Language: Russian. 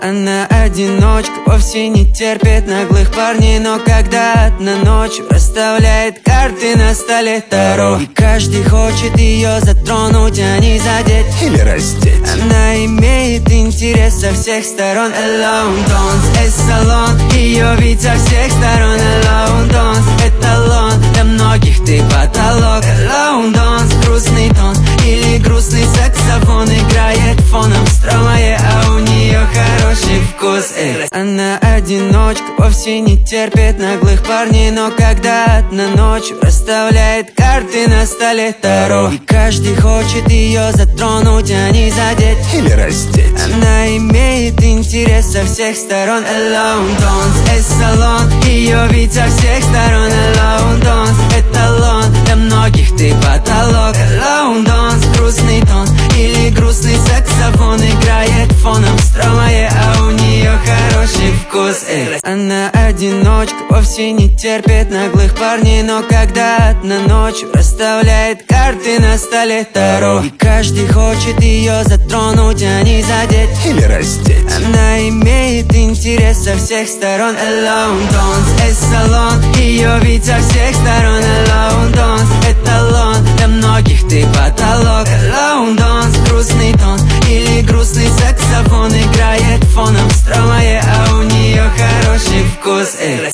Она одиночка, вовсе не терпит наглых парней, но когда одна ночь расставляет карты на столе Таро, и каждый хочет ее затронуть, а не задеть или раздеть. Она имеет интерес со всех сторон. Alone Dance, эсалон, ее вид со всех сторон. Alone Dance, эталон, для многих ты потолок. Alone Dance, грустный тон или грустный саксофон играет фоном стромае, а у нее хороший вкус. Она одиночка, вовсе не терпит наглых парней, но когда одна ночь расставляет карты на столе Таро, и каждый хочет ее затронуть, а не задеть или раздеть. Она имеет интерес со всех сторон. Alone Dance, эсалон, ее вид со всех сторон. Alone Dance, эталон, для многих ты потолок. Alone Dance, грустный тон или грустный саксофон играет фоном стромае, а у нее хороший вкус. Она одиночка, вовсе не терпит наглых парней, но когда одна ночь расставляет карты на столе Таро, и каждый хочет ее затронуть, а не задеть или раздеть. Она имеет интерес со всех сторон. Alone Dance, эсалон, ее вид со всех сторон. Alone Dance, эталон, для многих ты потолок. Alone Dance, грустный тон или грустный саксофон играет фоном стромае, а у нее хороший вкус.